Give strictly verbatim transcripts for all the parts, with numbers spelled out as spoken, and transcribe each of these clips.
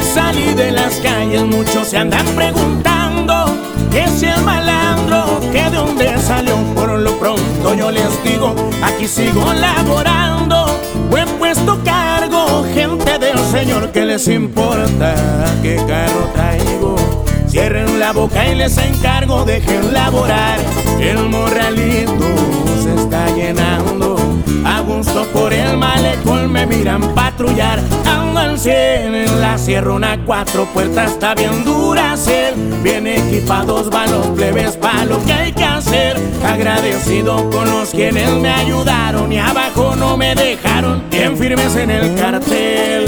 salí de las calles, muchos se andan preguntando que si el malandro, que de dónde salió. Por lo pronto yo les digo, aquí sigo laborando, buen puesto cargo, gente del Señor, que les importa qué carro traigo. Cierren la boca y les encargo, dejen laborar. El morralito se está llenando, a gusto por el malecón me miran patrullar. Ando al cien en la sierrona, cuatro puertas, está bien Duracell. Bien equipados van los plebes pa' lo que hay que hacer. Agradecido con los quienes me ayudaron y abajo no me dejaron, bien firmes en el cartel.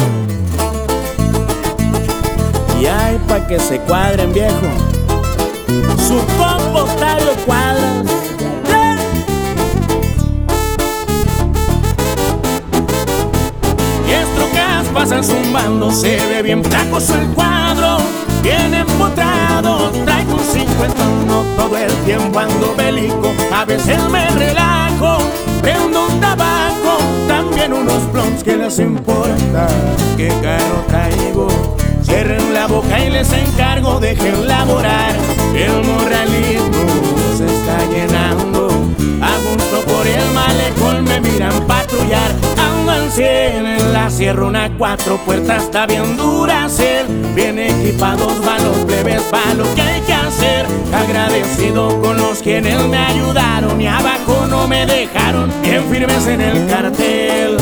Y hay pa' que se cuadren, viejo, su combo trae los cuadras. Diez trocas pasan zumbando, se ve bien placoso el cuadro, bien empotrado, traigo un cincuenta uno, todo el tiempo ando bélico. A veces me relajo, prendo un tabaco, también unos blondes, que les importa qué carro traigo. Cierren la boca y les encargo, dejen laborar. El morralito se está llenando, a gusto por el malecón me miran patrullar. Ando al cien en la sierrona, cuatro puertas, está bien Duracell. Bien equipados van los plebes pa' lo que hay que hacer. Agradecido con los quienes me ayudaron y abajo no me dejaron, bien firmes en el cartel.